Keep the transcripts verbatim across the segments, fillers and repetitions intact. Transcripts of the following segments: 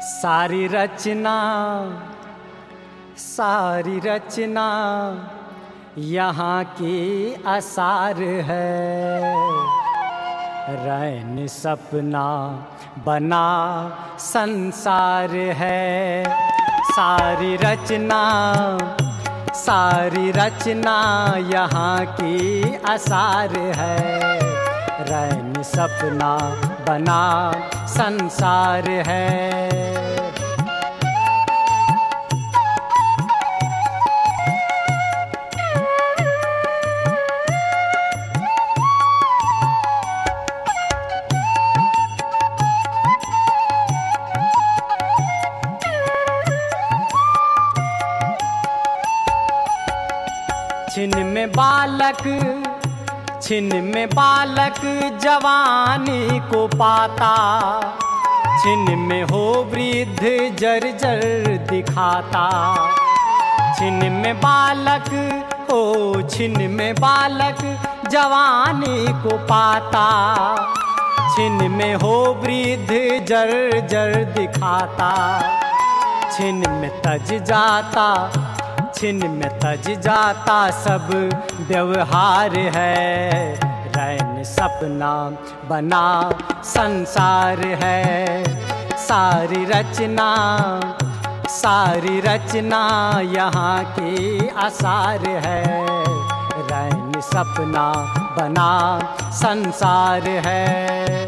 सारी रचना सारी रचना यहाँ की आसार है। रैन सपना बना संसार है। सारी रचना सारी रचना यहाँ की आसार है। रैन सपना बना संसार है। छिन में बालक छिन में बालक जवानी को पाता। छिन में हो वृद्ध जर्जर दिखाता। छिन में बालक हो छिन में बालक जवानी को पाता। छिन में हो वृद्ध जर्जर दिखाता। छिन में तज जाता छिन में तज जाता सब व्यवहार है। रैन सपना बना संसार है। सारी रचना सारी रचना यहाँ की आसार है। रैन सपना बना संसार है।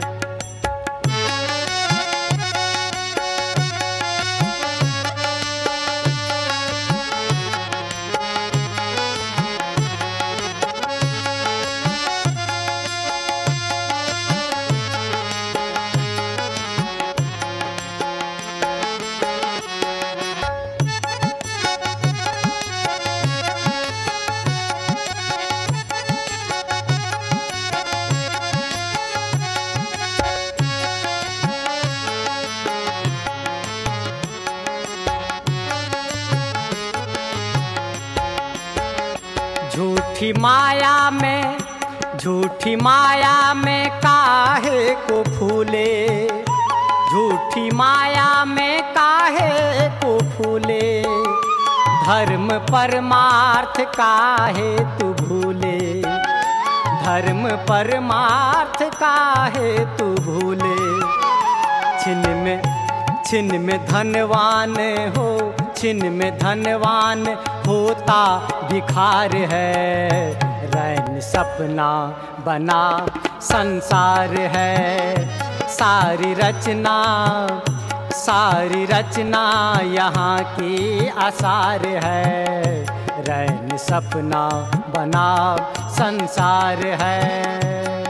झूठी माया में झूठी माया में काहे को फूले। झूठी माया में काहे को फूले। धर्म परमार्थ काहे तू भूले। धर्म परमार्थ काहे तू भूले। छिन में छिन में धनवान हो छिन में धनवान होता भिखार है। रैन सपना बना संसार है। सारी रचना सारी रचना यहाँ की आसार है। रैन सपना बना संसार है।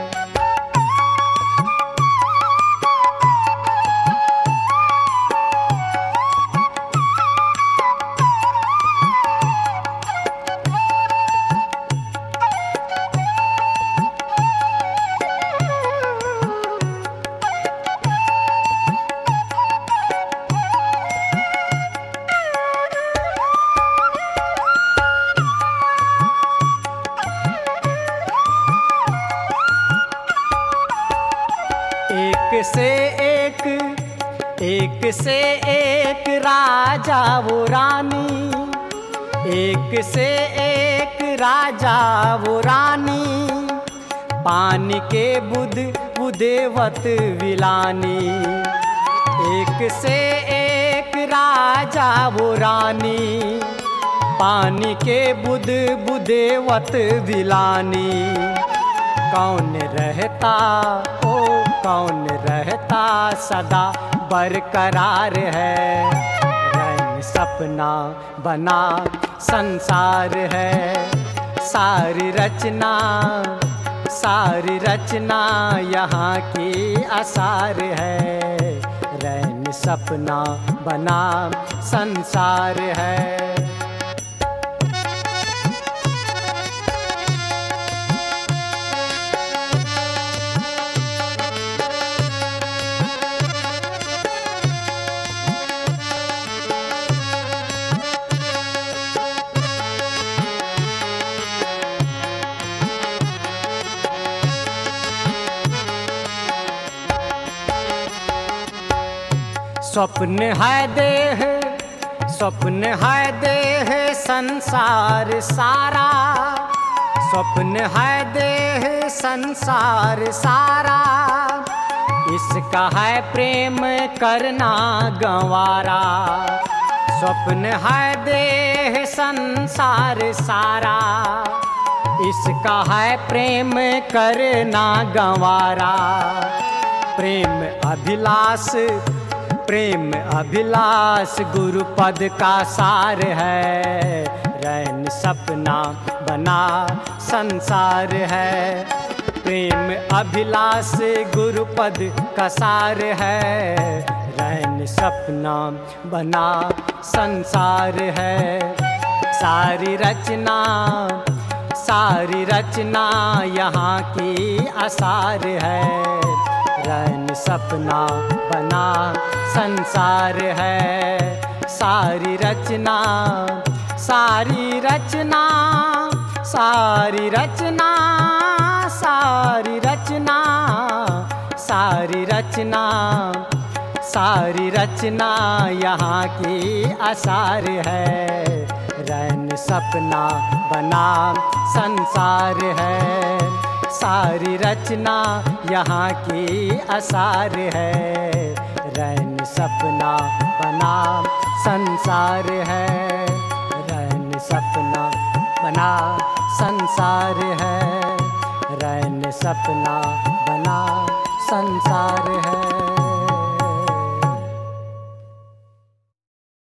एक से एक एक से एक राजा वो रानी। एक से एक राजा वो रानी। पानी के बुध बुदेवत विलानी। एक से एक राजा वो रानी। पानी के बुध बुदेवत विलानी। कौन रहता ओ कौन रहता सदा बरकरार है। रैन सपना बना संसार है। सारी रचना सारी रचना यहाँ की आसार है। रैन सपना बना संसार है। स्वप्न है देह, स्वप्न है देह संसार सारा, स्वप्न है देह संसार सारा, इसका है प्रेम करना गंवारा। स्वप्न है देह संसार सारा, इसका है प्रेम करना गंवारा। प्रेम अभिलाष, प्रेम अभिलाष गुरु पद का सार है, रैन सपना बना संसार है। प्रेम अभिलाष गुरु पद का सार है, रैन सपना बना संसार है। सारी रचना, सारी रचना यहाँ की आसार है, रैन सपना बना संसार है। सारी रचना, सारी रचना, सारी रचना, सारी रचना, सारी रचना, सारी रचना यहाँ की आसार है, रैन सपना बना संसार है। सारी रचना यहाँ की आसार है, रैन सपना बना संसार है, रैन सपना बना संसार है, रैन सपना बना संसार है।